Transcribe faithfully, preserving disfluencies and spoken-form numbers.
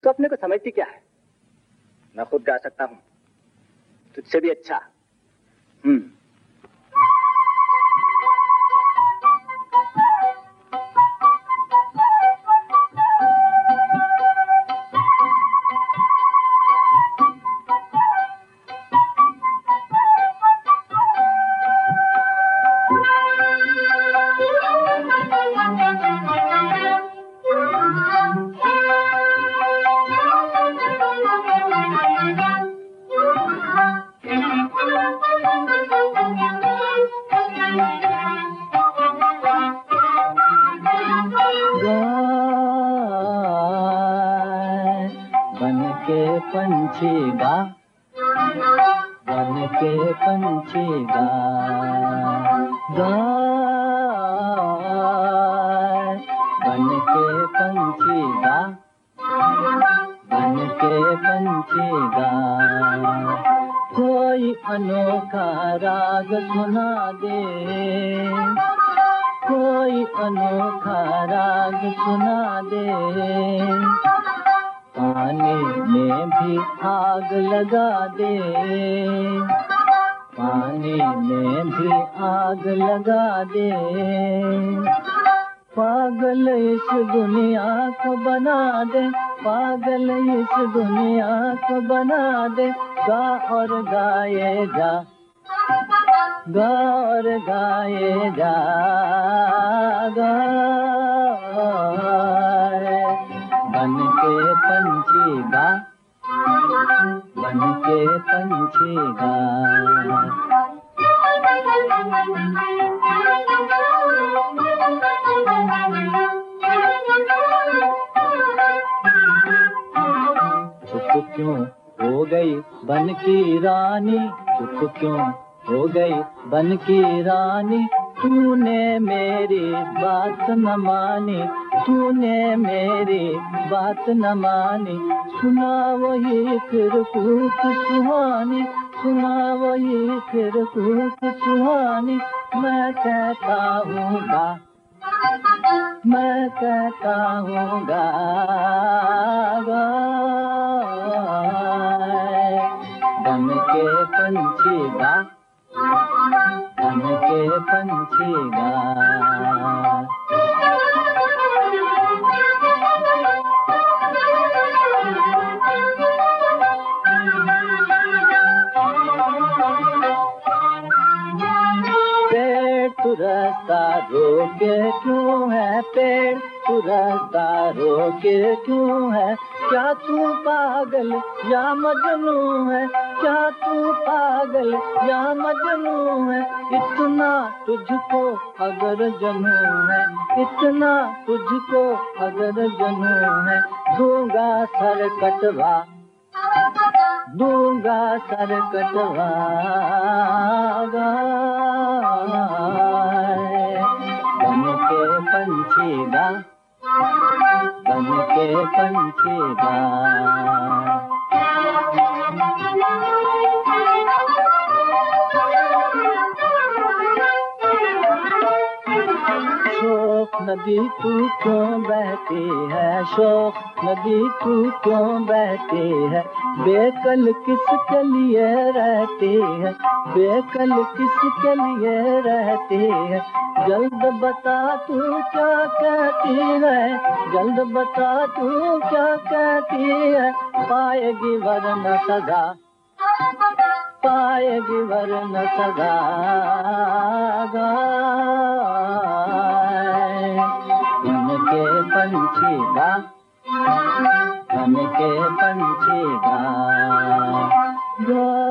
तो अपने को समझती क्या है? मैं खुद गा सकता हूँ, तुझसे भी अच्छा। हम्म पंछी गा, बन के पंछी गा, गा, बन के पंछी गा, बन के पंछी गा, कोई अनोखा राग सुना दे, कोई अनोखा राग सुना दे, पानी में भी आग लगा दे, पानी में भी आग लगा दे, पागल इस दुनिया को बना दे, पागल इस दुनिया को बना दे, गा और गाए जा, गा और गाए जा, गा बन के पंछी गा, बन के पंछी गा। चुप क्यों हो गई बन की रानी, चुप क्यों हो गई बन की रानी, तूने मेरी बात न मानी, तूने मेरी बात न मानी, सुना वही फिर कूक सुहानी, सुना वही फिर कूक सुहानी, मैं कहता हूँ गा, मैं कहता हूँ गा, गा बन के पंछी गा, बन के पंछी गा। पेड़ तू रास्ता रोके क्यों है, पेड़ तू रास्ता रोके क्यों है, क्या तू पागल या मजनू है, क्या तू पागल या मजनू है, इतना तुझको अगर जनू है, इतना तुझको अगर जनू है, दूंगा सर कटवा, दूंगा सर कटवा, बन के पंछी गा, बन के पंछी गा। शोक नदी तू क्यों बहती है, शोक नदी तू क्यों बहती है, बेकल किसके लिए रहती है, बेकल किसके लिए रहती है, जल्द बता तू क्या कहती है, जल्द बता तू क्या कहती है, पाएगी वरना सजा, पाएगी वरना सजा, बन के पंछी गा, बन के पंछी गा, गा